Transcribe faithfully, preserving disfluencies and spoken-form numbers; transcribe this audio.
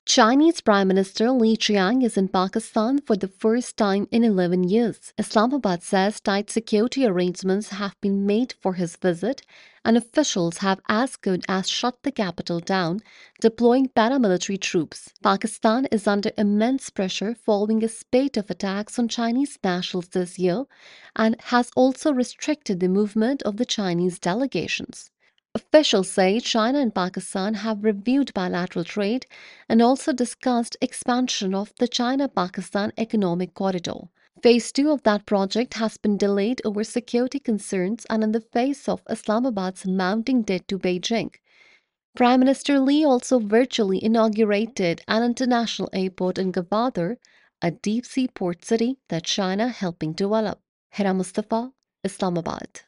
Chinese Prime Minister Li Qiang is in Pakistan for the first time in eleven years. Islamabad says tight security arrangements have been made for his visit, and officials have as good as shut the capital down, deploying paramilitary troops. Pakistan is under immense pressure following a spate of attacks on Chinese nationals this year and has also restricted the movement of the Chinese delegations. Officials say China and Pakistan have reviewed bilateral trade and also discussed expansion of the China-Pakistan Economic Corridor. Phase two of that project has been delayed over security concerns and in the face of Islamabad's mounting debt to Beijing. Prime Minister Li also virtually inaugurated an international airport in Gwadar, a deep sea port city that China helping develop. Hira Mustafa, Islamabad.